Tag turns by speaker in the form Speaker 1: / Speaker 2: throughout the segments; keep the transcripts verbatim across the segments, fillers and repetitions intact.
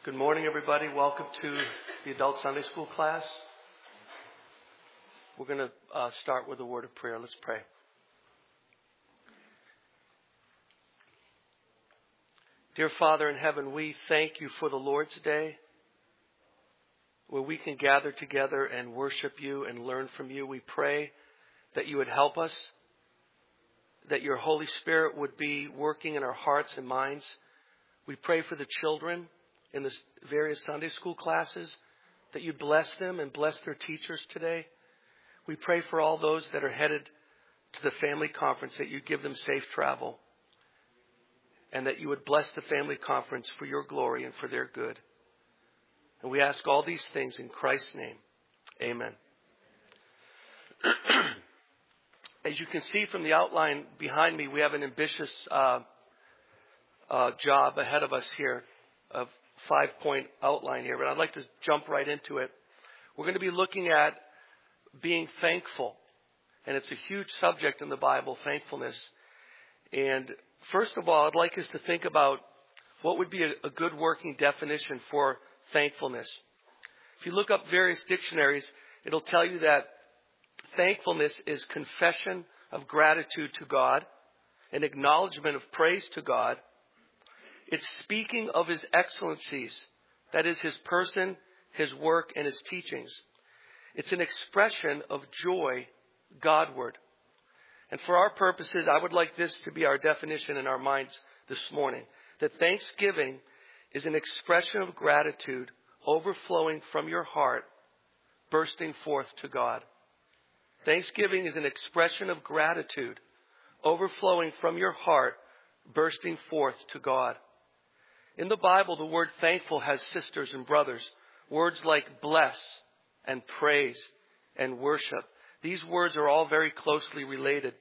Speaker 1: Good morning, everybody. Welcome to the Adult Sunday School class. We're going to uh, start with a word of prayer. Let's pray. Dear Father in heaven, we thank you for the Lord's Day, where we can gather together and worship you and learn from you. We pray that you would help us, that your Holy Spirit would be working in our hearts and minds. We pray for the children in the various Sunday school classes, that you bless them and bless their teachers today. We pray for all those that are headed to the family conference, that you give them safe travel, and that you would bless the family conference for your glory and for their good. And we ask all these things in Christ's name. Amen. As you can see from the outline behind me, we have an ambitious uh, uh, job ahead of us here, of five-point outline here, but I'd like to jump right into it. We're going to be looking at being thankful, and it's a huge subject in the Bible, thankfulness. And first of all, I'd like us to think about what would be a, a good working definition for thankfulness. If you look up various dictionaries, it'll tell you that thankfulness is confession of gratitude to God, an acknowledgement of praise to God. It's speaking of his excellencies, that is his person, his work, and his teachings. It's an expression of joy Godward. And for our purposes, I would like this to be our definition in our minds this morning, that thanksgiving is an expression of gratitude overflowing from your heart, bursting forth to God. Thanksgiving is an expression of gratitude overflowing from your heart, bursting forth to God. In the Bible, the word thankful has sisters and brothers. Words like bless and praise and worship. These words are all very closely related.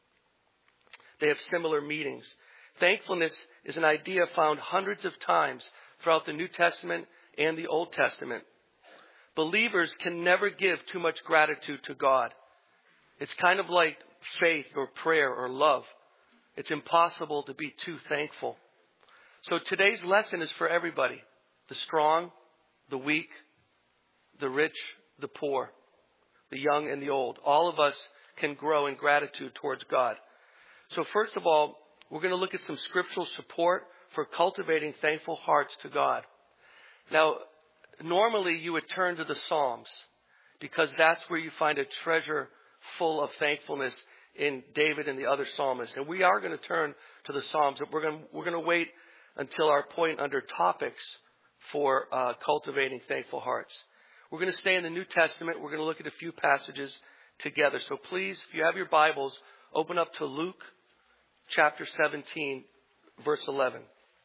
Speaker 1: They have similar meanings. Thankfulness is an idea found hundreds of times throughout the New Testament and the Old Testament. Believers can never give too much gratitude to God. It's kind of like faith or prayer or love. It's impossible to be too thankful. So today's lesson is for everybody. The strong, the weak, the rich, the poor, the young and the old. All of us can grow in gratitude towards God. So first of all, we're going to look at some scriptural support for cultivating thankful hearts to God. Now, normally you would turn to the Psalms because that's where you find a treasure full of thankfulness in David and the other psalmists. And we are going to turn to the Psalms, but we're going to, we're going to wait until our point under topics for uh, cultivating thankful hearts. We're going to stay in the New Testament. We're going to look at a few passages together. So please, if you have your Bibles, open up to Luke chapter seventeen, verse eleven.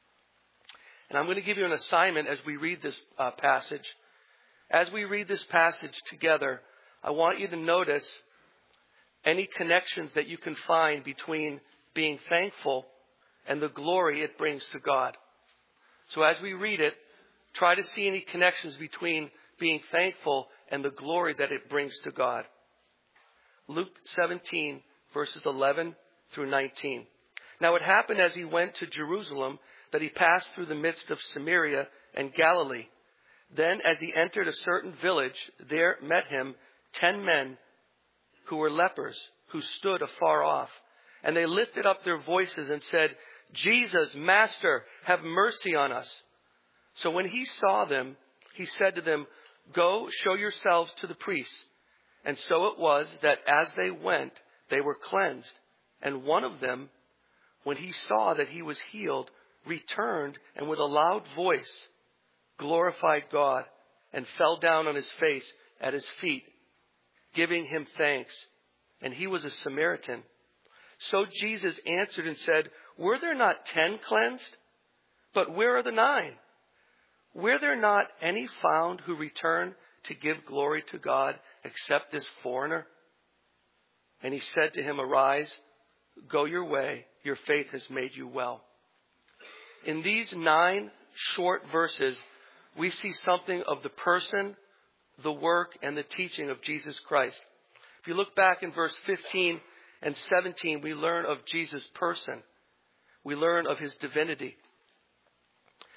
Speaker 1: And I'm going to give you an assignment as we read this uh, passage. As we read this passage together, I want you to notice any connections that you can find between being thankful and the glory it brings to God. So as we read it, try to see any connections between being thankful and the glory that it brings to God. Luke seventeen, verses eleven through nineteen. Now it happened as he went to Jerusalem that he passed through the midst of Samaria and Galilee. Then as he entered a certain village, there met him ten men who were lepers, who stood afar off. And they lifted up their voices and said, Jesus, Master, have mercy on us. So when he saw them, he said to them, Go, show yourselves to the priests. And so it was that as they went, they were cleansed. And one of them, when he saw that he was healed, returned and with a loud voice glorified God and fell down on his face at his feet, giving him thanks. And he was a Samaritan. So Jesus answered and said, Were there not ten cleansed? But where are the nine? Were there not any found who returned to give glory to God except this foreigner? And he said to him, Arise, go your way, your faith has made you well. In these nine short verses, we see something of the person, the work, and the teaching of Jesus Christ. If you look back in verse fifteen and seventeen, we learn of Jesus' person. We learn of his divinity.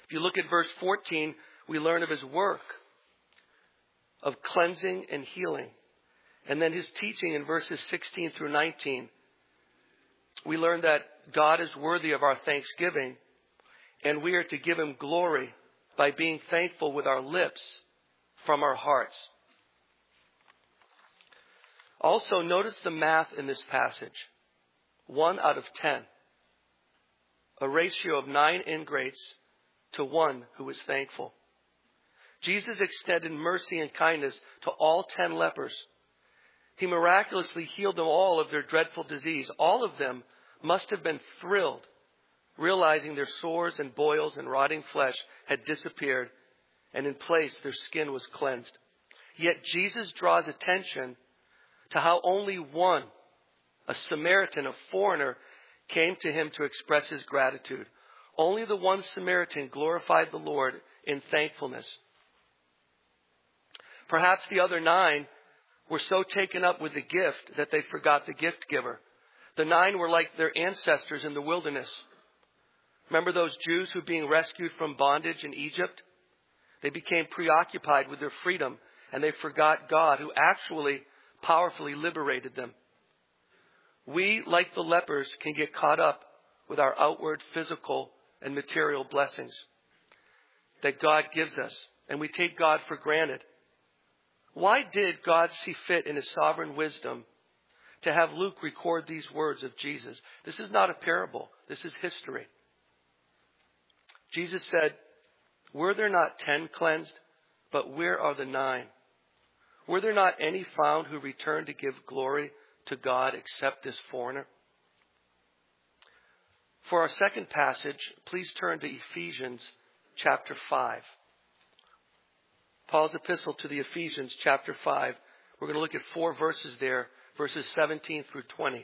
Speaker 1: If you look at verse fourteen, we learn of his work of cleansing and healing. And then his teaching in verses sixteen through nineteen. We learn that God is worthy of our thanksgiving, and we are to give him glory by being thankful with our lips from our hearts. Also, notice the math in this passage. One out of ten. A ratio of nine ingrates to one who is thankful. Jesus extended mercy and kindness to all ten lepers. He miraculously healed them all of their dreadful disease. All of them must have been thrilled, realizing their sores and boils and rotting flesh had disappeared, and in place their skin was cleansed. Yet Jesus draws attention to how only one, a Samaritan, a foreigner, came to him to express his gratitude. Only the one Samaritan glorified the Lord in thankfulness. Perhaps the other nine were so taken up with the gift that they forgot the gift giver. The nine were like their ancestors in the wilderness. Remember those Jews who, being rescued from bondage in Egypt? They became preoccupied with their freedom, and they forgot God, who actually powerfully liberated them. We, like the lepers, can get caught up with our outward physical and material blessings that God gives us, and we take God for granted. Why did God see fit in his sovereign wisdom to have Luke record these words of Jesus? This is not a parable. This is history. Jesus said, "Were there not ten cleansed? But where are the nine? Were there not any found who returned to give glory to God except this foreigner?" For our second passage, please turn to Ephesians chapter five. Paul's epistle to the Ephesians chapter five. We're going to look at four verses there, verses seventeen through twenty.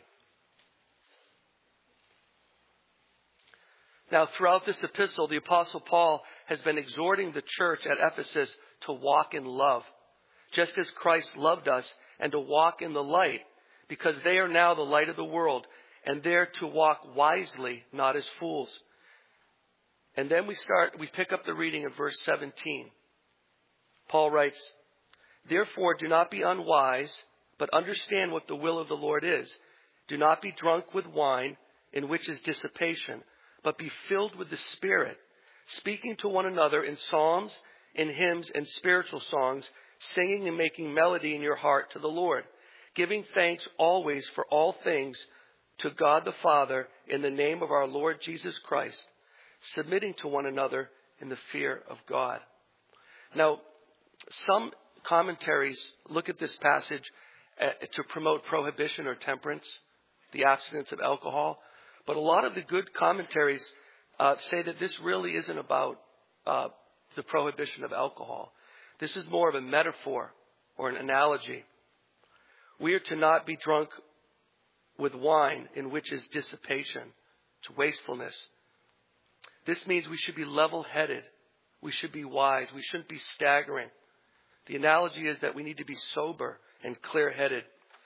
Speaker 1: Now, throughout this epistle, the Apostle Paul has been exhorting the church at Ephesus to walk in love, just as Christ loved us, and to walk in the light, because they are now the light of the world, and they're to walk wisely, not as fools. And then we start, we pick up the reading of verse seventeen. Paul writes, "Therefore do not be unwise, but understand what the will of the Lord is. Do not be drunk with wine, in which is dissipation, but be filled with the Spirit, speaking to one another in psalms, in hymns, and spiritual songs, singing and making melody in your heart to the Lord, giving thanks always for all things to God the Father in the name of our Lord Jesus Christ, submitting to one another in the fear of God." Now, some commentaries look at this passage uh, to promote prohibition or temperance, the abstinence of alcohol. But a lot of the good commentaries uh, say that this really isn't about uh, the prohibition of alcohol. This is more of a metaphor or an analogy. We are to not be drunk with wine, in which is dissipation, to wastefulness. This means we should be level-headed. We should be wise. We shouldn't be staggering. The analogy is that we need to be sober and clear-headed.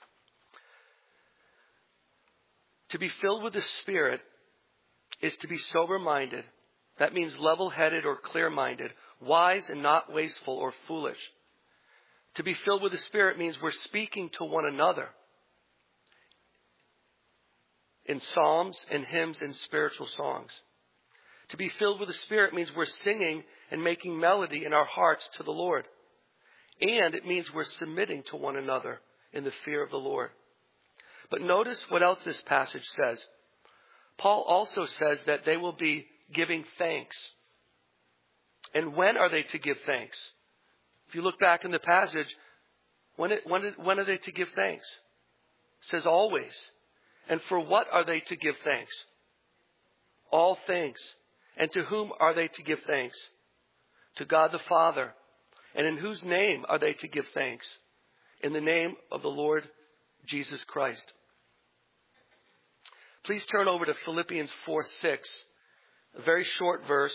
Speaker 1: To be filled with the Spirit is to be sober-minded. That means level-headed or clear-minded, wise and not wasteful or foolish. To be filled with the Spirit means we're speaking to one another in psalms and hymns and spiritual songs. To be filled with the Spirit means we're singing and making melody in our hearts to the Lord. And it means we're submitting to one another in the fear of the Lord. But notice what else this passage says. Paul also says that they will be giving thanks. And when are they to give thanks? If you look back in the passage, when, it, when, it, when are they to give thanks? It says always. And for what are they to give thanks? All things. And to whom are they to give thanks? To God the Father. And in whose name are they to give thanks? In the name of the Lord Jesus Christ. Please turn over to Philippians four six, a very short verse.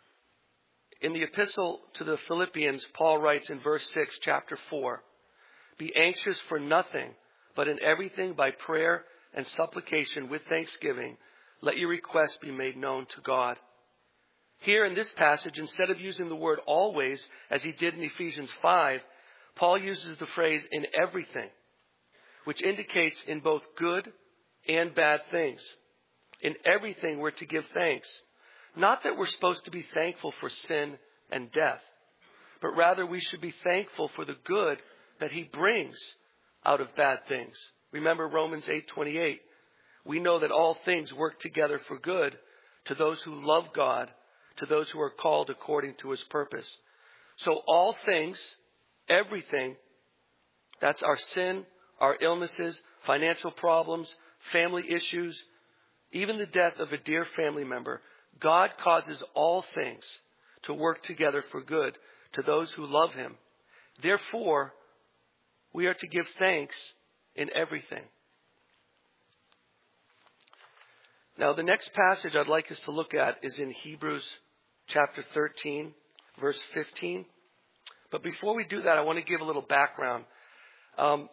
Speaker 1: In the epistle to the Philippians, Paul writes in verse six, chapter four, Be anxious for nothing, but in everything by prayer and supplication with thanksgiving, let your requests be made known to God. Here in this passage, instead of using the word always, as he did in Ephesians five, Paul uses the phrase in everything, which indicates in both good and bad things. In everything we're to give thanks. Not that we're supposed to be thankful for sin and death, but rather we should be thankful for the good that he brings out of bad things. Remember Romans eight twenty-eight. We know that all things work together for good to those who love God, to those who are called according to his purpose. So all things, everything, that's our sin, our illnesses, financial problems, family issues, even the death of a dear family member, God causes all things to work together for good to those who love him. Therefore, we are to give thanks in everything. Now, the next passage I'd like us to look at is in Hebrews chapter thirteen, verse fifteen. But before we do that, I want to give a little background. Um,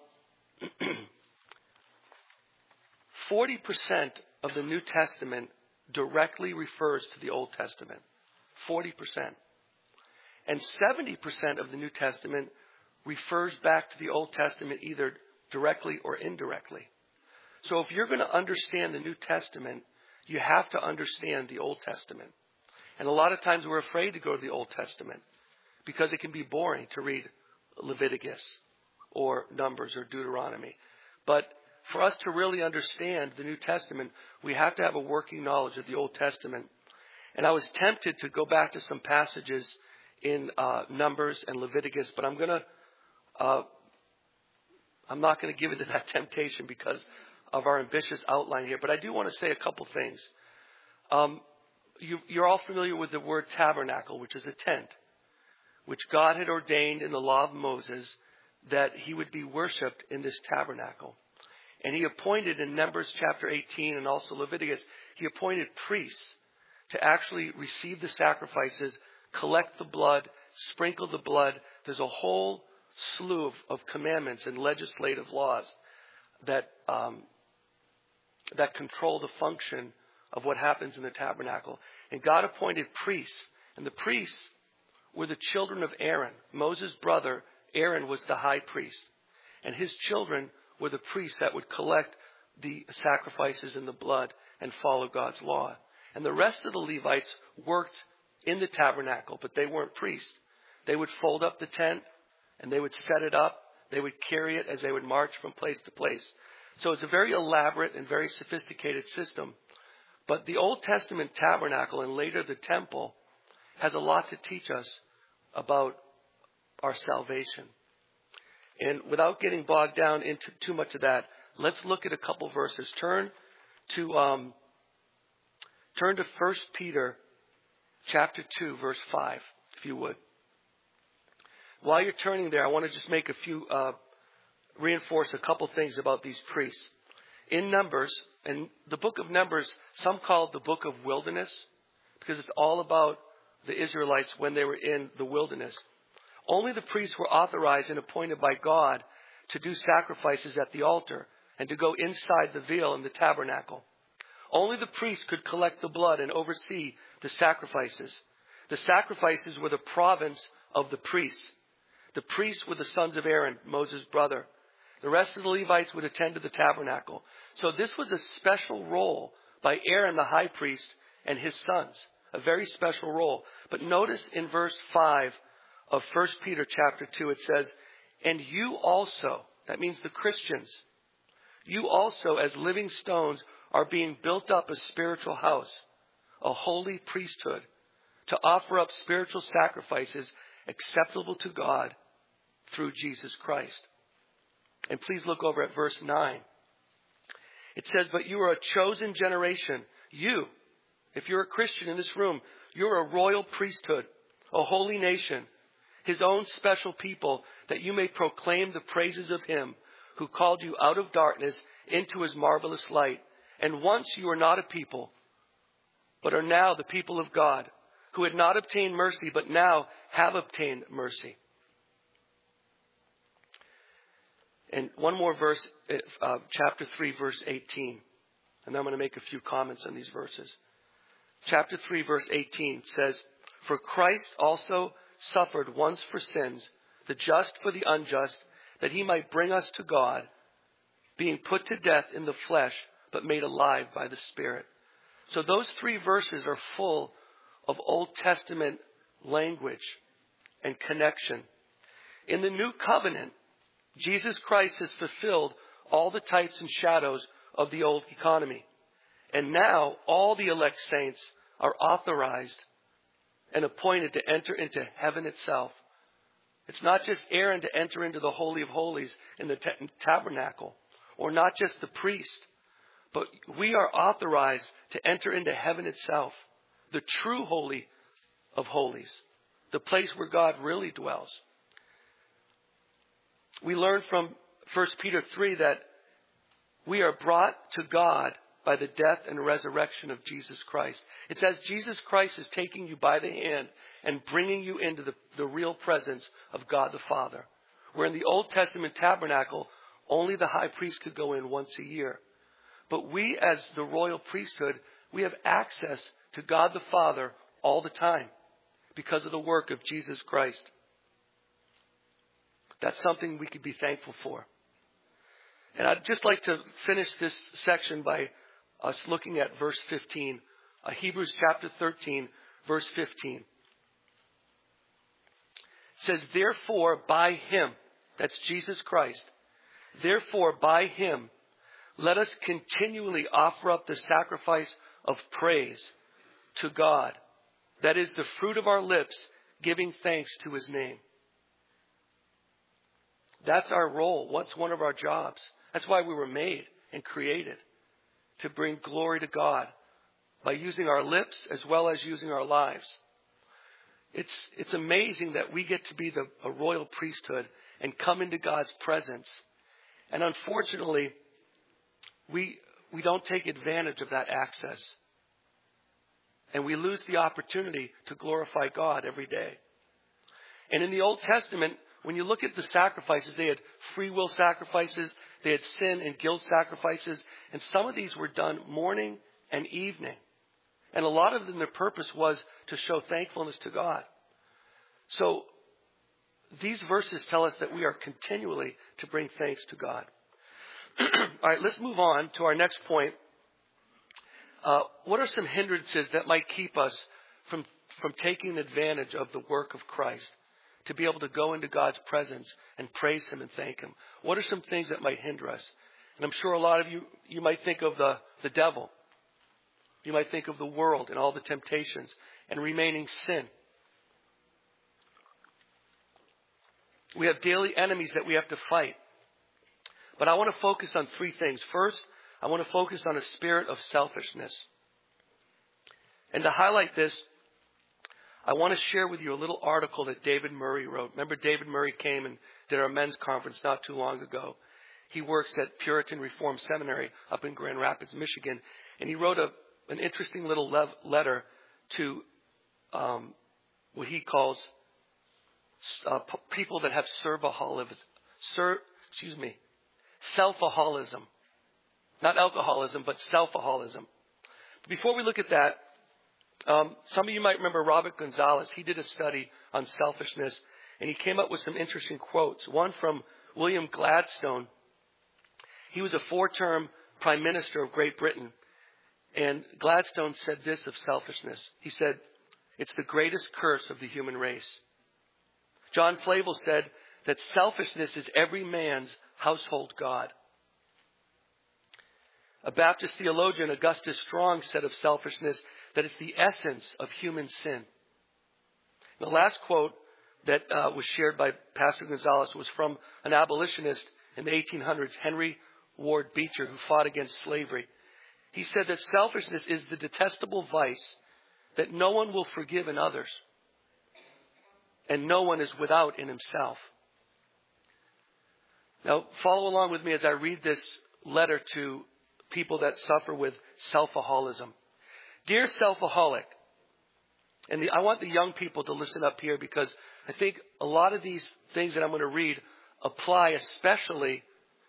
Speaker 1: forty percent of the New Testament directly refers to the Old Testament. forty percent. And seventy percent of the New Testament refers back to the Old Testament either directly or indirectly. So if you're going to understand the New Testament, you have to understand the Old Testament. And a lot of times we're afraid to go to the Old Testament because it can be boring to read Leviticus or Numbers or Deuteronomy. But for us to really understand the New Testament, we have to have a working knowledge of the Old Testament. And I was tempted to go back to some passages in uh, Numbers and Leviticus, but I'm going to, uh, I'm not going to give into that temptation because of our ambitious outline here. But I do want to say a couple things. Um, you, you're all familiar with the word tabernacle, which is a tent, which God had ordained in the law of Moses that he would be worshipped in this tabernacle. And he appointed in Numbers chapter eighteen and also Leviticus, he appointed priests to actually receive the sacrifices, collect the blood, sprinkle the blood. There's a whole slew of, of commandments and legislative laws that um, that control the function of what happens in the tabernacle. And God appointed priests. And the priests were the children of Aaron. Moses' brother, Aaron, was the high priest. And his children were the priests that would collect the sacrifices and the blood and follow God's law. And the rest of the Levites worked in the tabernacle, but they weren't priests. They would fold up the tent and they would set it up. They would carry it as they would march from place to place. So it's a very elaborate and very sophisticated system. But the Old Testament tabernacle and later the temple has a lot to teach us about our salvation. And without getting bogged down into too much of that, let's look at a couple verses. Turn to um, turn to First Peter chapter two, verse five, if you would. While you're turning there, I want to just make a few, uh, reinforce a couple things about these priests. In Numbers, and the book of Numbers, some call it the book of wilderness, because it's all about the Israelites when they were in the wilderness. Only the priests were authorized and appointed by God to do sacrifices at the altar and to go inside the veil in the tabernacle. Only the priests could collect the blood and oversee the sacrifices. The sacrifices were the province of the priests. The priests were the sons of Aaron, Moses' brother. The rest of the Levites would attend to the tabernacle. So this was a special role by Aaron, the high priest, and his sons. A very special role. But notice in verse five of First Peter chapter two, it says, and you also, that means the Christians, you also as living stones are being built up a spiritual house, a holy priesthood, to offer up spiritual sacrifices acceptable to God through Jesus Christ. And please look over at verse nine. It says, but you are a chosen generation. You, if you're a Christian in this room, you're a royal priesthood, a holy nation, his own special people, that you may proclaim the praises of him who called you out of darkness into his marvelous light. And once you were not a people, but are now the people of God, who had not obtained mercy, but now have obtained mercy. And one more verse, uh, chapter three, verse eighteen. And then I'm going to make a few comments on these verses. Chapter three, verse eighteen says, "For Christ also suffered once for sins, the just for the unjust, that he might bring us to God, being put to death in the flesh, but made alive by the Spirit." So those three verses are full of Old Testament language and connection. In the new covenant, Jesus Christ has fulfilled all the types and shadows of the old economy. And now all the elect saints are authorized and appointed to enter into heaven itself. It's not just Aaron to enter into the Holy of Holies in the t- tabernacle, or not just the priest, but we are authorized to enter into heaven itself, the true Holy of Holies, the place where God really dwells. We learn from First Peter three that we are brought to God by the death and resurrection of Jesus Christ. It says Jesus Christ is taking you by the hand and bringing you into the, the real presence of God the Father. Where in the Old Testament tabernacle, only the high priest could go in once a year. But we, as the royal priesthood, we have access to God the Father all the time because of the work of Jesus Christ. That's something we could be thankful for. And I'd just like to finish this section by us looking at verse fifteen, uh, Hebrews chapter thirteen, verse fifteen. It says, "Therefore by him," that's Jesus Christ, "therefore by him, let us continually offer up the sacrifice of praise to God. That is the fruit of our lips, giving thanks to his name." That's our role. What's one of our jobs? That's why we were made and created, to bring glory to God by using our lips as well as using our lives. It's, it's amazing that we get to be the, a royal priesthood and come into God's presence. And unfortunately, we, we don't take advantage of that access. And we lose the opportunity to glorify God every day. And in the Old Testament, when you look at the sacrifices, they had free will sacrifices, they had sin and guilt sacrifices, and some of these were done morning and evening. And a lot of them, their purpose was to show thankfulness to God. So these verses tell us that we are continually to bring thanks to God. All right, let's move on to our next point. Uh, what are some hindrances that might keep us from, from taking advantage of the work of Christ? To be able to go into God's presence and praise him and thank him. What are some things that might hinder us? And I'm sure a lot of you, you might think of the, the devil. You might think of the world and all the temptations and remaining sin. We have daily enemies that we have to fight. But I want to focus on three things. First, I want to focus on a spirit of selfishness. And to highlight this, I want to share with you a little article that David Murray wrote. Remember, David Murray came and did our men's conference not too long ago. He works at Puritan Reformed Seminary up in Grand Rapids, Michigan. And he wrote a, an interesting little lev- letter to um, what he calls uh, p- people that have servaholism. Ser- excuse me, selfaholism. Not alcoholism, but selfaholism. But before we look at that, Um, some of you might remember Robert Gonzalez. He did a study on selfishness, and he came up with some interesting quotes. One from William Gladstone. He was a four-term prime minister of Great Britain, and Gladstone said this of selfishness. He said, "It's the greatest curse of the human race." John Flavel said that selfishness is every man's household god. A Baptist theologian, Augustus Strong, said of selfishness that it's the essence of human sin. The last quote that uh, was shared by Pastor Gonzalez was from an abolitionist in the eighteen hundreds, Henry Ward Beecher, who fought against slavery. He said that selfishness is the detestable vice that no one will forgive in others, and no one is without in himself. Now, follow along with me as I read this letter to people that suffer with selfaholism. Dear selfaholic, and the, I want the young people to listen up here, because I think a lot of these things that I'm going to read apply especially to the young people.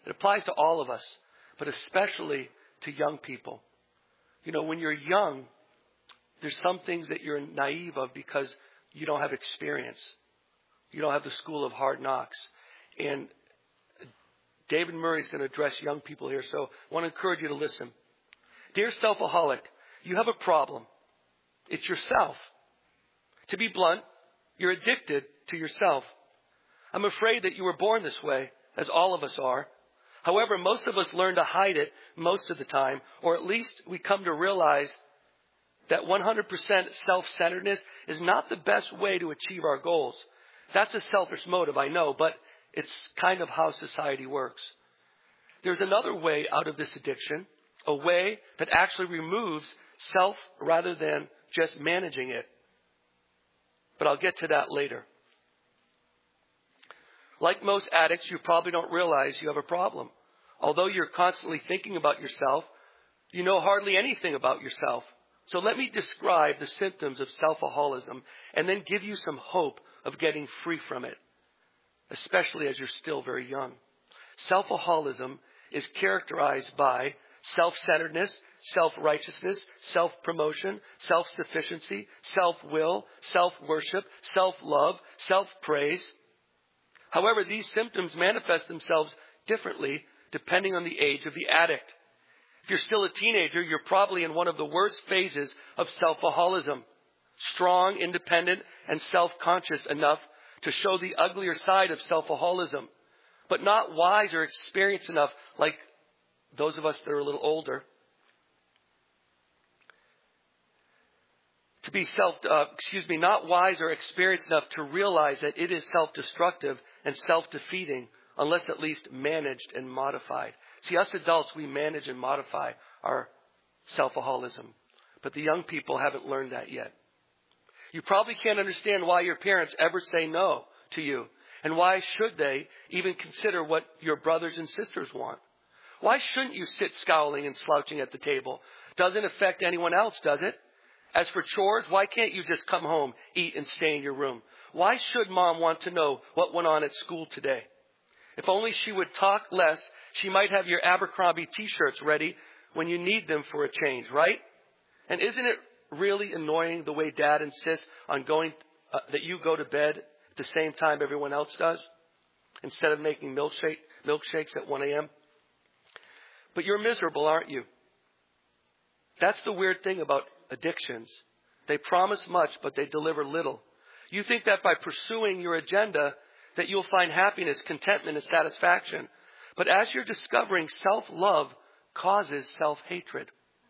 Speaker 1: It applies to all of us, but especially to young people. You know, when you're young, there's some things that you're naive of because you don't have experience. You don't have the school of hard knocks. And David Murray is going to address young people here, so I want to encourage you to listen. Dear selfaholic, you have a problem. It's yourself. To be blunt, you're addicted to yourself. I'm afraid that you were born this way, as all of us are. However, most of us learn to hide it most of the time, or at least we come to realize that one hundred percent self-centeredness is not the best way to achieve our goals. That's a selfish motive, I know, but it's kind of how society works. There's another way out of this addiction, a way that actually removes self rather than just managing it. But I'll get to that later. Like most addicts, you probably don't realize you have a problem. Although you're constantly thinking about yourself, you know hardly anything about yourself. So let me describe the symptoms of selfaholism and then give you some hope of getting free from it, especially as you're still very young. Selfaholism is characterized by self-centeredness, self-righteousness, self-promotion, self-sufficiency, self-will, self-worship, self-love, self-praise. However, these symptoms manifest themselves differently depending on the age of the addict. If you're still a teenager, you're probably in one of the worst phases of selfaholism. Strong, independent, and self-conscious enough to show the uglier side of selfaholism, but not wise or experienced enough like those of us that are a little older. To be self, uh, excuse me, not wise or experienced enough to realize that it is self-destructive and self-defeating unless at least managed and modified. See, us adults, we manage and modify our selfaholism, but the young people haven't learned that yet. You probably can't understand why your parents ever say no to you, and why should they even consider what your brothers and sisters want? Why shouldn't you sit scowling and slouching at the table? Doesn't affect anyone else, does it? As for chores, why can't you just come home, eat, and stay in your room? Why should mom want to know what went on at school today? If only she would talk less, she might have your Abercrombie t-shirts ready when you need them for a change, right? And isn't it really annoying the way Dad insists on going uh, that you go to bed at the same time everyone else does, instead of making milkshake milkshakes at one a.m.? But you're miserable, aren't you? That's the weird thing about addictions. They promise much, but they deliver little. You think that by pursuing your agenda that you'll find happiness, contentment, and satisfaction. But as you're discovering, self-love causes self-hatred.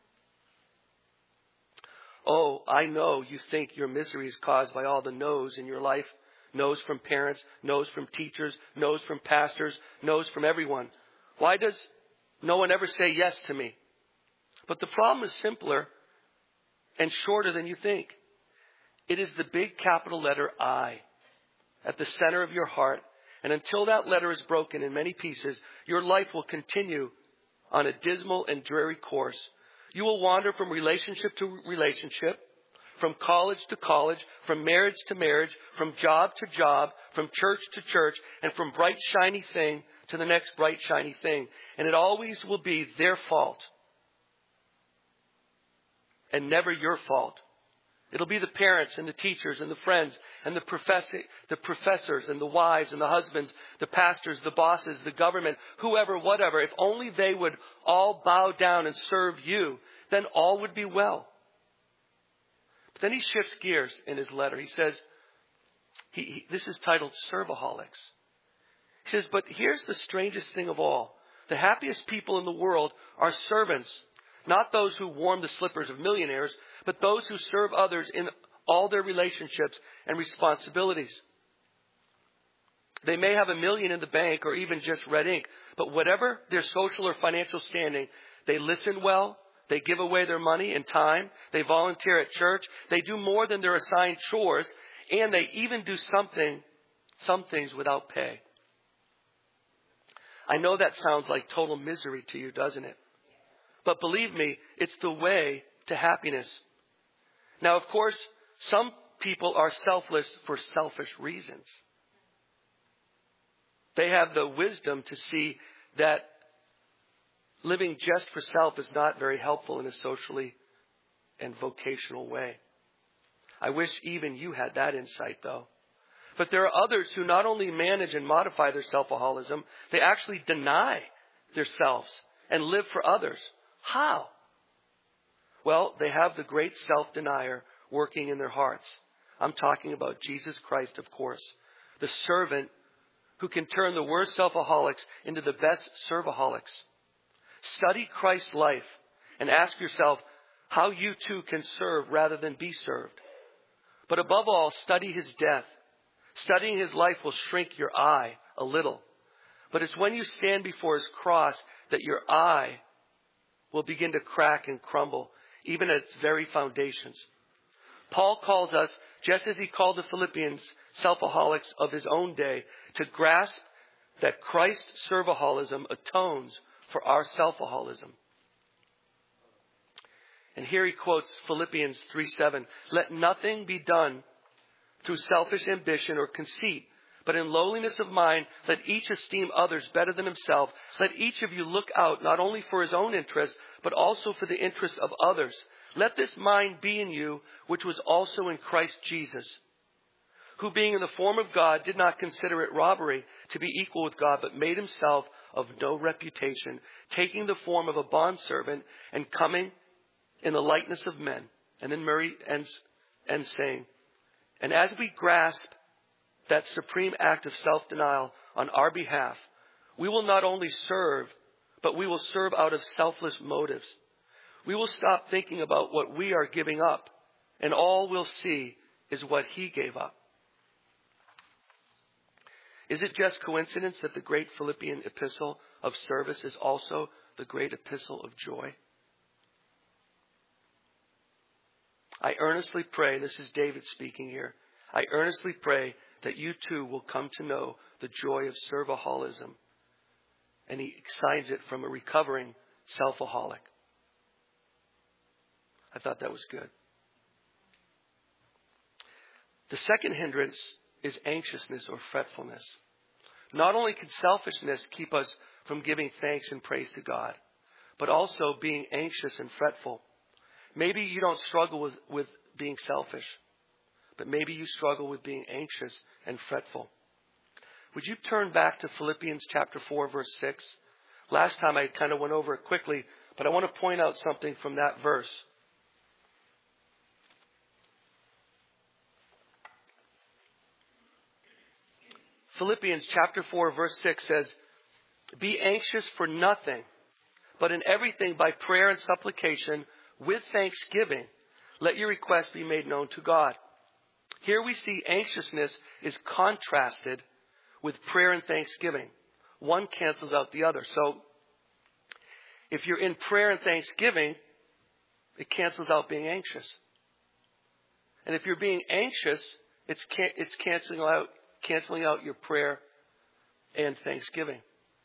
Speaker 1: Oh, I know you think your misery is caused by all the no's in your life. No's from parents, no's from teachers, no's from pastors, no's from everyone. Why does no one ever say yes to me? But the problem is simpler and shorter than you think. It is the big capital letter I at the center of your heart. And until that letter is broken in many pieces, your life will continue on a dismal and dreary course. You will wander from relationship to relationship, from college to college, from marriage to marriage, from job to job, from church to church, and from bright shiny thing to the next bright shiny thing. And it always will be their fault and never your fault. It'll be the parents and the teachers and the friends and the professor, the professors and the wives and the husbands, the pastors, the bosses, the government, whoever, whatever. If only they would all bow down and serve you, then all would be well. But then he shifts gears in his letter. He says, he, he, this is titled Servaholics. He says, but here's the strangest thing of all. The happiest people in the world are servants. Not those who warm the slippers of millionaires, but those who serve others in all their relationships and responsibilities. They may have a million in the bank or even just red ink, but whatever their social or financial standing, they listen well, they give away their money and time, they volunteer at church, they do more than their assigned chores, and they even do something, some things without pay. I know that sounds like total misery to you, doesn't it? But believe me, it's the way to happiness. Now, of course, some people are selfless for selfish reasons. They have the wisdom to see that living just for self is not very helpful in a socially and vocational way. I wish even you had that insight, though. But there are others who not only manage and modify their self-aholism, they actually deny themselves and live for others. How? Well, they have the great self-denier working in their hearts. I'm talking about Jesus Christ, of course, the servant who can turn the worst self-aholics into the best servaholics. Study Christ's life and ask yourself how you too can serve rather than be served. But above all, study his death. Studying his life will shrink your eye a little. But it's when you stand before his cross that your eye will begin to crack and crumble, even at its very foundations. Paul calls us, just as he called the Philippians selfaholics of his own day, to grasp that Christ's servaholism atones for our selfaholism. And here he quotes Philippians three seven. Let nothing be done through selfish ambition or conceit, but in lowliness of mind, let each esteem others better than himself. Let each of you look out not only for his own interest, but also for the interest of others. Let this mind be in you, which was also in Christ Jesus, who being in the form of God did not consider it robbery to be equal with God, but made himself of no reputation, taking the form of a bondservant and coming in the likeness of men. And then Murray ends, ends saying, and as we grasp that supreme act of self-denial on our behalf, we will not only serve, but we will serve out of selfless motives. We will stop thinking about what we are giving up, and all we'll see is what he gave up. Is it just coincidence that the great Philippian epistle of service is also the great epistle of joy? I earnestly pray, this is David speaking here, I earnestly pray that you too will come to know the joy of servaholism. And he signs it from a recovering selfaholic. I thought that was good. The second hindrance is anxiousness or fretfulness. Not only can selfishness keep us from giving thanks and praise to God, but also being anxious and fretful. Maybe you don't struggle with, with being selfish, but maybe you struggle with being anxious and fretful. Would you turn back to Philippians chapter four, verse six? Last time I kind of went over it quickly, but I want to point out something from that verse. Philippians chapter four, verse six says, be anxious for nothing, but in everything by prayer and supplication, with thanksgiving, let your requests be made known to God. Here we see anxiousness is contrasted with prayer and thanksgiving. One cancels out the other. So if you're in prayer and thanksgiving, it cancels out being anxious. And if you're being anxious, it's can- it's canceling out canceling out your prayer and thanksgiving.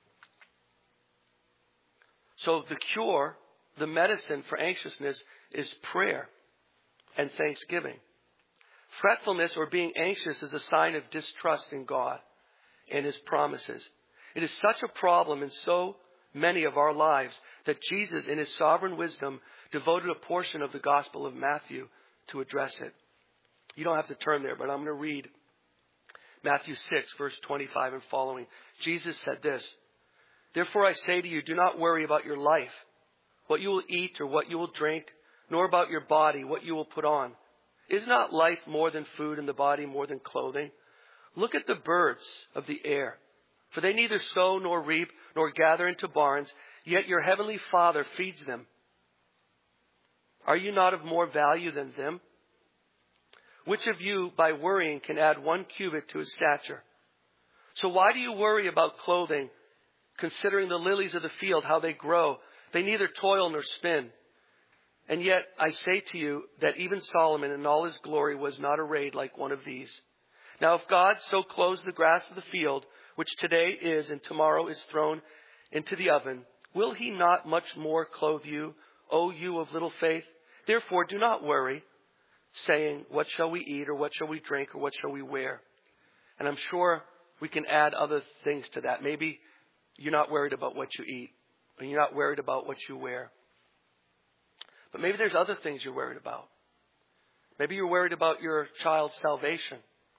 Speaker 1: So the cure, the medicine for anxiousness is prayer and thanksgiving. Fretfulness or being anxious is a sign of distrust in God and his promises. It is such a problem in so many of our lives that Jesus, in his sovereign wisdom, devoted a portion of the Gospel of Matthew to address it. You don't have to turn there, but I'm going to read Matthew six, verse twenty-five and following. Jesus said this, therefore I say to you, do not worry about your life, what you will eat or what you will drink, nor about your body, what you will put on. Is not life more than food and the body more than clothing? Look at the birds of the air, for they neither sow nor reap nor gather into barns, yet your heavenly Father feeds them. Are you not of more value than them? Which of you, by worrying, can add one cubit to his stature? So why do you worry about clothing, considering the lilies of the field, how they grow? They neither toil nor spin. And yet I say to you that even Solomon in all his glory was not arrayed like one of these. Now if God so clothes the grass of the field, which today is and tomorrow is thrown into the oven, will he not much more clothe you, O you of little faith? Therefore do not worry, saying, what shall we eat, or what shall we drink, or what shall we wear? And I'm sure we can add other things to that. Maybe you're not worried about what you eat, and you're not worried about what you wear. But maybe there's other things you're worried about. Maybe you're worried about your child's salvation.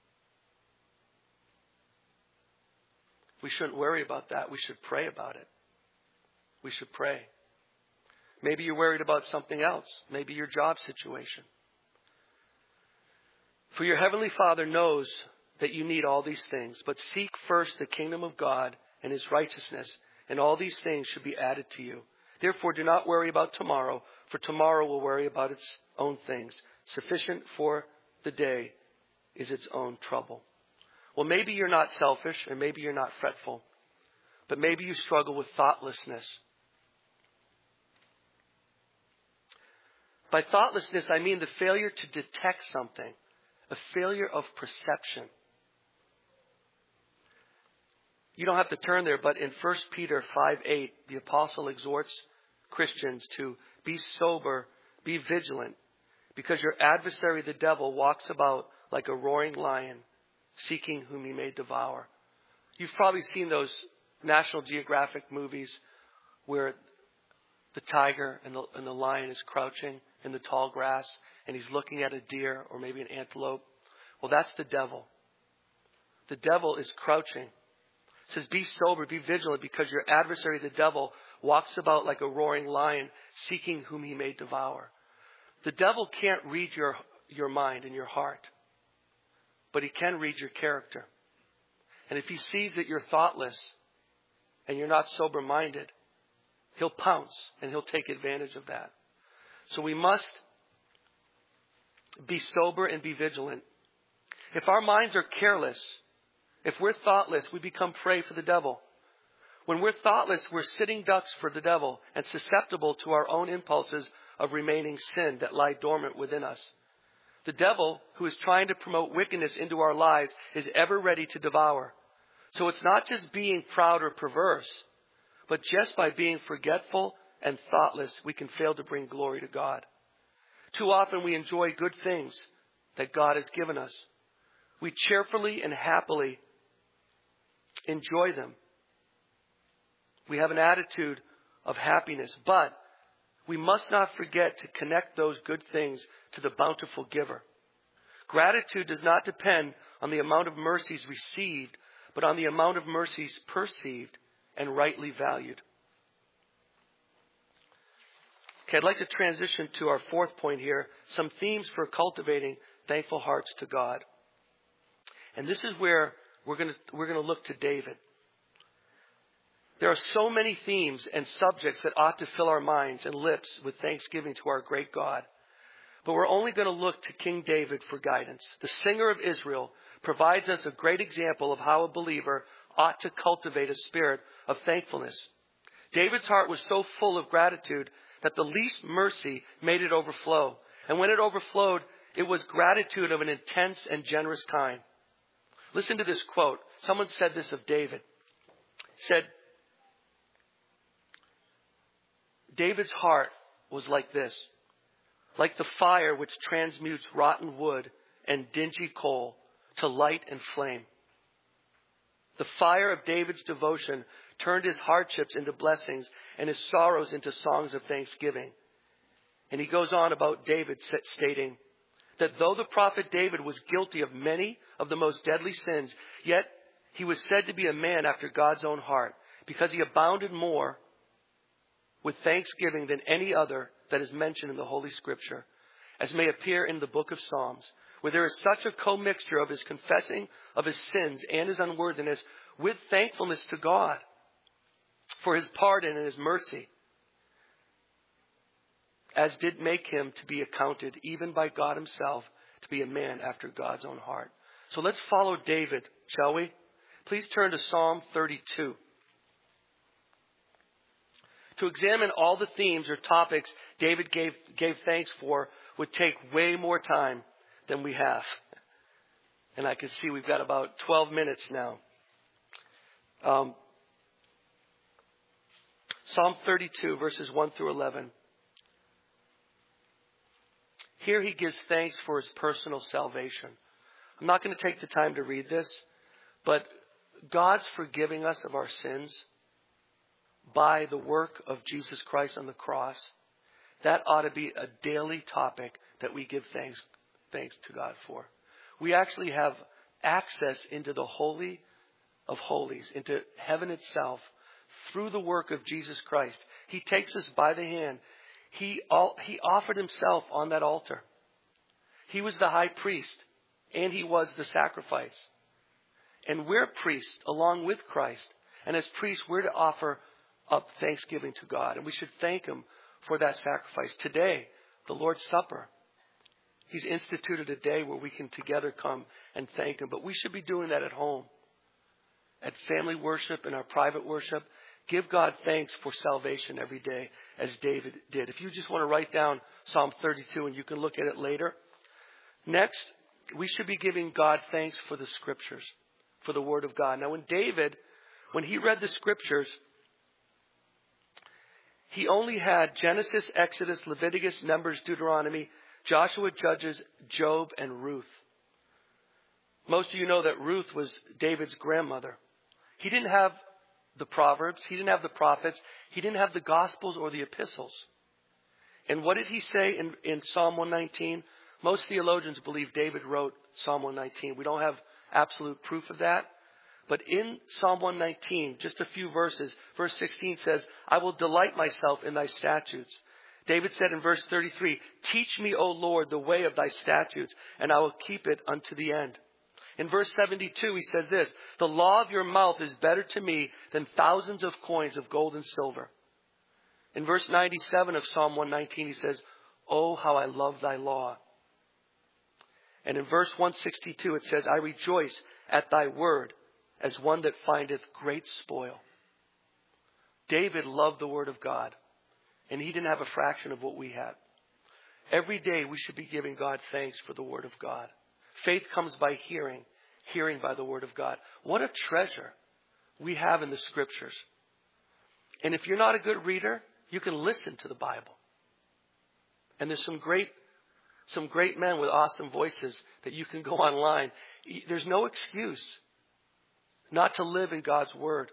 Speaker 1: We shouldn't worry about that. We should pray about it. We should pray. Maybe you're worried about something else. Maybe your job situation. For your heavenly Father knows that you need all these things. But seek first the kingdom of God and his righteousness, and all these things should be added to you. Therefore, do not worry about tomorrow, for tomorrow will worry about its own things. Sufficient for the day is its own trouble. Well, maybe you're not selfish, and maybe you're not fretful, but maybe you struggle with thoughtlessness. By thoughtlessness, I mean the failure to detect something, a failure of perception. You don't have to turn there, but in First Peter five eight, the apostle exhorts Christians to be sober, be vigilant, because your adversary, the devil, walks about like a roaring lion, seeking whom he may devour. You've probably seen those National Geographic movies where the tiger and the, and the lion is crouching in the tall grass and he's looking at a deer or maybe an antelope. Well, that's the devil. The devil is crouching. It says, be sober, be vigilant, because your adversary, the devil, walks about like a roaring lion, seeking whom he may devour. The devil can't read your, your mind and your heart, but he can read your character. And if he sees that you're thoughtless and you're not sober-minded, he'll pounce and he'll take advantage of that. So we must be sober and be vigilant. If our minds are careless, if we're thoughtless, we become prey for the devil. When we're thoughtless, we're sitting ducks for the devil and susceptible to our own impulses of remaining sin that lie dormant within us. The devil, who is trying to promote wickedness into our lives, is ever ready to devour. So it's not just being proud or perverse, but just by being forgetful and thoughtless, we can fail to bring glory to God. Too often we enjoy good things that God has given us. We cheerfully and happily enjoy them. We have an attitude of happiness, but we must not forget to connect those good things to the bountiful giver. Gratitude does not depend on the amount of mercies received, but on the amount of mercies perceived and rightly valued. Okay, I'd like to transition to our fourth point here, some themes for cultivating thankful hearts to God. And this is where we're going to we're going to look to David. There are so many themes and subjects that ought to fill our minds and lips with thanksgiving to our great God. But we're only going to look to King David for guidance. The singer of Israel provides us a great example of how a believer ought to cultivate a spirit of thankfulness. David's heart was so full of gratitude that the least mercy made it overflow. And when it overflowed, it was gratitude of an intense and generous kind. Listen to this quote. Someone said this of David. He said, David's heart was like this, like the fire which transmutes rotten wood and dingy coal to light and flame. The fire of David's devotion turned his hardships into blessings and his sorrows into songs of thanksgiving. And he goes on about David stating that though the prophet David was guilty of many of the most deadly sins, yet he was said to be a man after God's own heart, because he abounded more with thanksgiving than any other that is mentioned in the Holy Scripture, as may appear in the book of Psalms, where there is such a commixture of his confessing of his sins and his unworthiness with thankfulness to God for his pardon and his mercy, as did make him to be accounted, even by God himself, to be a man after God's own heart. So let's follow David, shall we? Please turn to Psalm thirty-two. To examine all the themes or topics David gave, gave thanks for would take way more time than we have. And I can see we've got about twelve minutes now. Um, Psalm thirty-two, verses one through eleven. Here he gives thanks for his personal salvation. I'm not going to take the time to read this, but God's forgiving us of our sins by the work of Jesus Christ on the cross, that ought to be a daily topic that we give thanks, thanks to God for. We actually have access into the Holy of Holies, into heaven itself, through the work of Jesus Christ. He takes us by the hand. He, all, he offered himself on that altar. He was the high priest, and he was the sacrifice. And we're priests along with Christ. And as priests, we're to offer up thanksgiving to God. And we should thank him for that sacrifice. Today, the Lord's Supper, he's instituted a day where we can together come and thank him. But we should be doing that at home, at family worship, in our private worship. Give God thanks for salvation every day, as David did. If you just want to write down Psalm thirty-two, and you can look at it later. Next, we should be giving God thanks for the Scriptures, for the Word of God. Now, when David, when he read the Scriptures, he only had Genesis, Exodus, Leviticus, Numbers, Deuteronomy, Joshua, Judges, Job, and Ruth. Most of you know that Ruth was David's grandmother. He didn't have the Proverbs. He didn't have the prophets. He didn't have the Gospels or the epistles. And what did he say in, in Psalm one nineteen? Most theologians believe David wrote Psalm one nineteen. We don't have absolute proof of that. But in Psalm one nineteen, just a few verses, verse sixteen says, I will delight myself in thy statutes. David said in verse thirty-three, teach me, O Lord, the way of thy statutes, and I will keep it unto the end. In verse seventy-two, he says this, the law of your mouth is better to me than thousands of coins of gold and silver. In verse ninety-seven of Psalm one nineteen, he says, oh, how I love thy law. And in verse one sixty-two, it says, I rejoice at thy word as one that findeth great spoil. David loved the word of God, and he didn't have a fraction of what we have. Every day we should be giving God thanks for the word of God. Faith comes by hearing, hearing by the word of God. What a treasure we have in the Scriptures. And if you're not a good reader, you can listen to the Bible. And there's some great Some great men with awesome voices that you can go online. There's no excuse not to live in God's Word.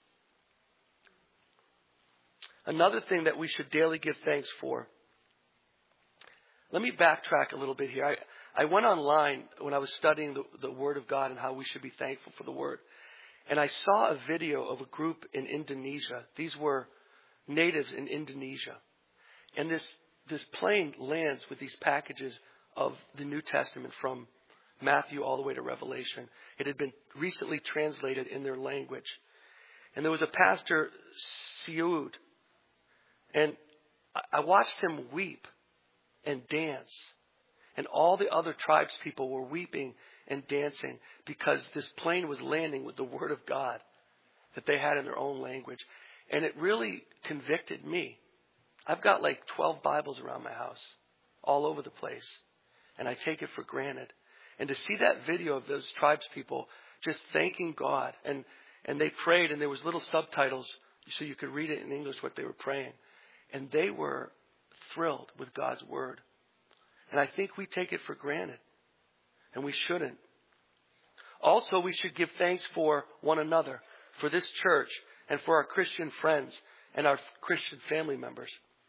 Speaker 1: Another thing that we should daily give thanks for. Let me backtrack a little bit here. I, I went online when I was studying the, the Word of God and how we should be thankful for the Word. And I saw a video of a group in Indonesia. These were natives in Indonesia. And this This plane lands with these packages of the New Testament from Matthew all the way to Revelation. It had been recently translated in their language. And there was a pastor, Siud, and I watched him weep and dance. And all the other tribes people were weeping and dancing because this plane was landing with the Word of God that they had in their own language. And it really convicted me. I've got like twelve Bibles around my house, all over the place, and I take it for granted. And to see that video of those tribes people just thanking God, and, and they prayed, and there was little subtitles so you could read it in English what they were praying. And they were thrilled with God's Word. And I think we take it for granted, and we shouldn't. Also, we should give thanks for one another, for this church, and for our Christian friends and our Christian family members.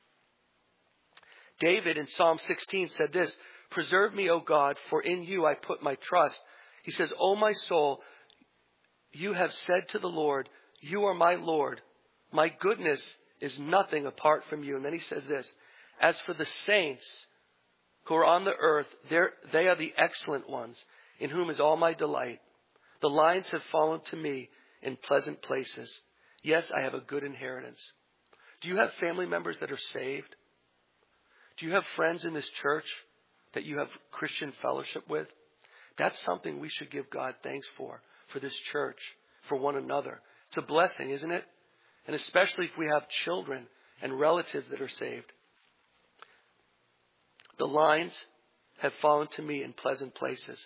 Speaker 1: David in Psalm sixteen said this, preserve me, O God, for in you I put my trust. He says, O my soul, you have said to the Lord, you are my Lord. My goodness is nothing apart from you. And then he says this, as for the saints who are on the earth, they are the excellent ones, in whom is all my delight. The lines have fallen to me in pleasant places. Yes, I have a good inheritance. Do you have family members that are saved? Do you have friends in this church that you have Christian fellowship with? That's something we should give God thanks for, for this church, for one another. It's a blessing, isn't it? And especially if we have children and relatives that are saved. The lines have fallen to me in pleasant places.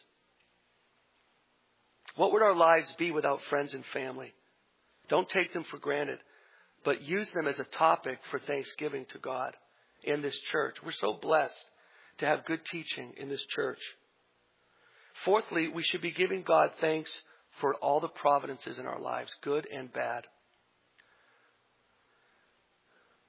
Speaker 1: What would our lives be without friends and family? Don't take them for granted, but use them as a topic for thanksgiving to God in this church. We're so blessed to have good teaching in this church. Fourthly, we should be giving God thanks for all the providences in our lives, good and bad.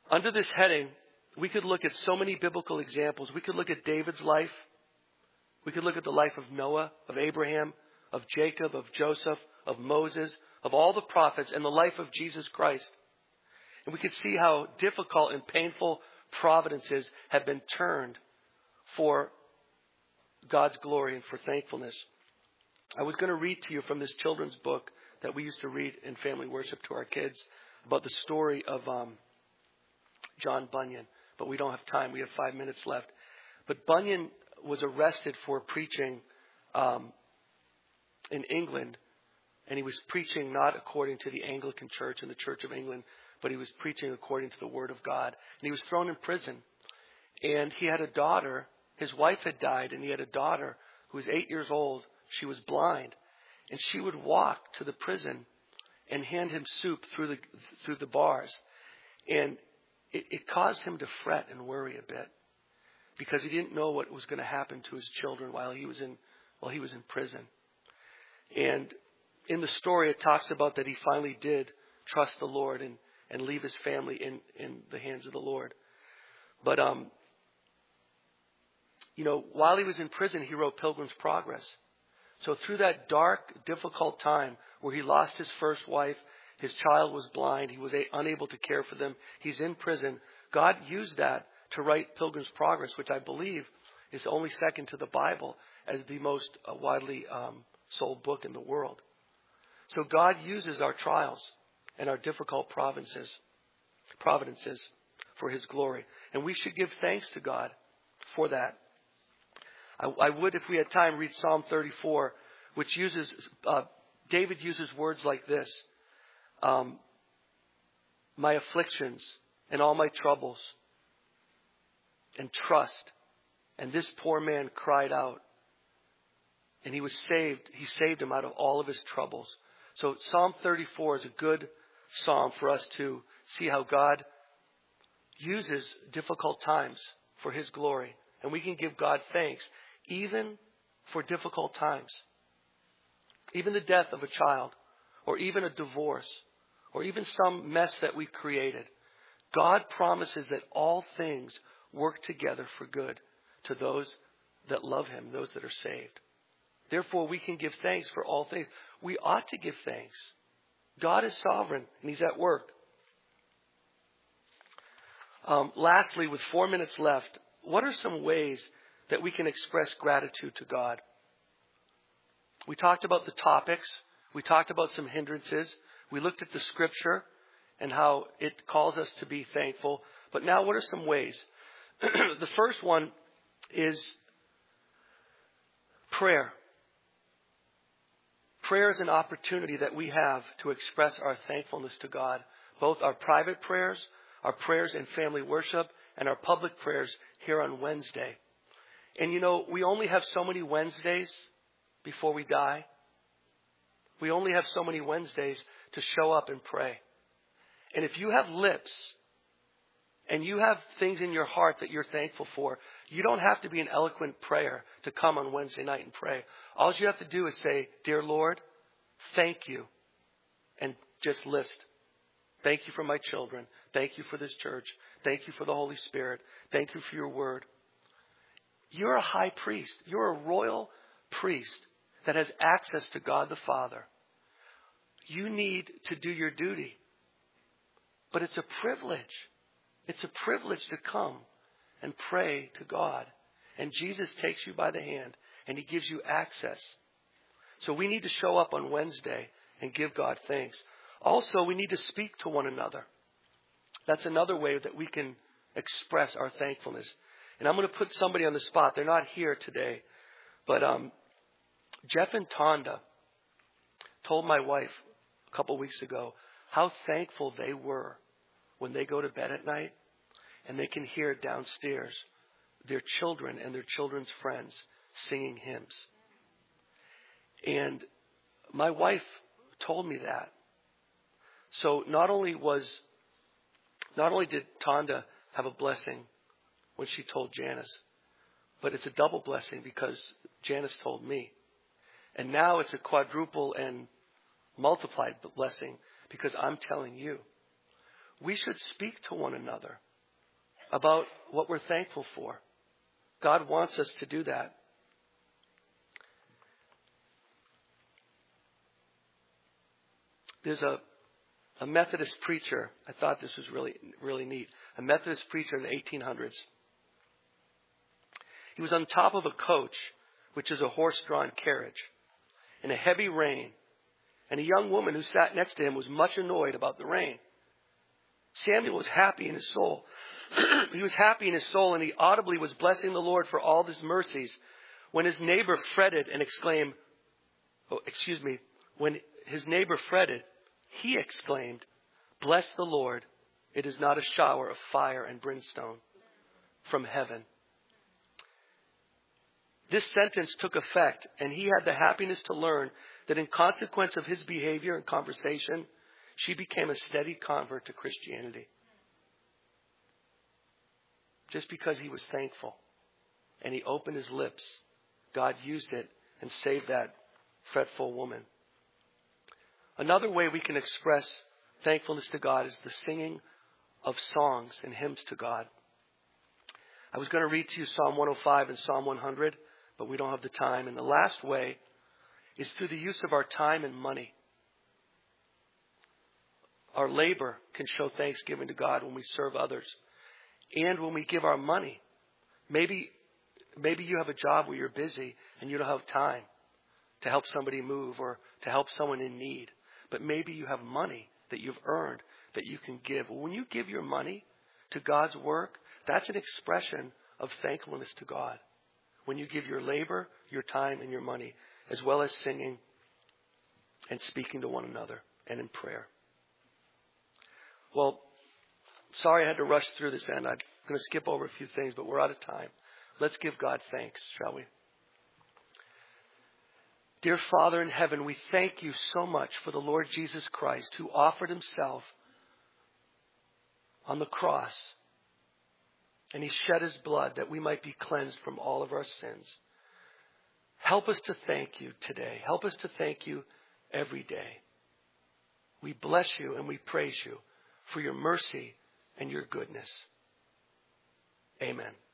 Speaker 1: under this heading, we could look at so many biblical examples. We could look at David's life. We could look at the life of Noah, of Abraham, of Jacob, of Joseph, of Moses, of all the prophets, and the life of Jesus Christ. And we could see how difficult and painful providences have been turned for God's glory and for thankfulness. I was going to read to you from this children's book that we used to read in family worship to our kids about the story of um, John Bunyan. But we don't have time. We have five minutes left. But Bunyan was arrested for preaching um, in England. And he was preaching not according to the Anglican Church and the Church of England, but he was preaching according to the Word of God. And he was thrown in prison. And he had a daughter. His wife had died, and he had a daughter who was eight years old. She was blind. And she would walk to the prison and hand him soup through the through the bars. And it, it caused him to fret and worry a bit, because he didn't know what was going to happen to his children while he was in while he was in prison. And in the story, it talks about that he finally did trust the Lord and, and leave his family in, in the hands of the Lord. But, um, you know, while he was in prison, he wrote Pilgrim's Progress. So through that dark, difficult time where he lost his first wife, his child was blind, he was a, unable to care for them, he's in prison, God used that to write Pilgrim's Progress, which I believe is only second to the Bible as the most uh, widely um, sold book in the world. So God uses our trials and our difficult provinces, providences for His glory. And we should give thanks to God for that. I, I would, if we had time, read Psalm thirty-four, which uses, uh, David uses words like this. Um, my afflictions and all my troubles and trust. And this poor man cried out. And he was saved. He saved him out of all of his troubles. So Psalm thirty-four is a good psalm for us to see how God uses difficult times for His glory. And we can give God thanks even for difficult times. Even the death of a child, or even a divorce, or even some mess that we've created. God promises that all things work together for good to those that love Him, those that are saved. Therefore, we can give thanks for all things. We ought to give thanks. God is sovereign, and He's at work. Um, lastly, with four minutes left, what are some ways that we can express gratitude to God? We talked about the topics. We talked about some hindrances. We looked at the Scripture and how it calls us to be thankful. But now, what are some ways? The first one is prayer. Prayer is an opportunity that we have to express our thankfulness to God. Both our private prayers, our prayers in family worship, and our public prayers here on Wednesday. And you know, we only have so many Wednesdays before we die. We only have so many Wednesdays to show up and pray. And if you have lips and you have things in your heart that you're thankful for, you don't have to be an eloquent prayer to come on Wednesday night and pray. All you have to do is say, Dear Lord, thank you. And just list. Thank you for my children. Thank you for this church. Thank you for the Holy Spirit. Thank you for your word. You're a high priest. You're a royal priest that has access to God the Father. You need to do your duty. But it's a privilege. It's a privilege to come and pray to God. And Jesus takes you by the hand and He gives you access. So we need to show up on Wednesday and give God thanks. Also, we need to speak to one another. That's another way that we can express our thankfulness. And I'm going to put somebody on the spot. They're not here today. But um, Jeff and Tonda told my wife a couple weeks ago how thankful they were when they go to bed at night and they can hear downstairs their children and their children's friends singing hymns. And my wife told me that. So not only was, not only did Tonda have a blessing when she told Janice, but it's a double blessing because Janice told me. And now it's a quadruple and multiplied blessing because I'm telling you. we should speak to one another about what we're thankful for. God wants us to do that. There's a, a Methodist preacher. I thought this was really, really neat. A Methodist preacher in the eighteen hundreds. He was on top of a coach, which is a horse-drawn carriage, in a heavy rain. And a young woman who sat next to him was much annoyed about the rain. Samuel was happy in his soul. He was happy in his soul, and he audibly was blessing the Lord for all his mercies when his neighbor fretted and exclaimed, oh, excuse me, when his neighbor fretted, he exclaimed, "Bless the Lord, it is not a shower of fire and brimstone from heaven." This sentence took effect, and he had the happiness to learn that in consequence of his behavior and conversation, she became a steady convert to Christianity. Just because he was thankful and he opened his lips, God used it and saved that fretful woman. Another way we can express thankfulness to God is the singing of songs and hymns to God. I was going to read to you Psalm one oh five and Psalm one hundred, but we don't have the time. And the last way is through the use of our time and money. Our labor can show thanksgiving to God when we serve others. And when we give our money. Maybe, maybe you have a job where you're busy and you don't have time to help somebody move or to help someone in need. But maybe you have money that you've earned that you can give. When you give your money to God's work, that's an expression of thankfulness to God. When you give your labor, your time, and your money, as well as singing and speaking to one another and in prayer. Well, sorry I had to rush through this, and I'm going to skip over a few things, but we're out of time. Let's give God thanks, shall we? Dear Father in heaven, we thank you so much for the Lord Jesus Christ, who offered himself on the cross, and he shed his blood that we might be cleansed from all of our sins. Help us to thank you today. Help us to thank you every day. We bless you and we praise you for your mercy and your goodness. Amen.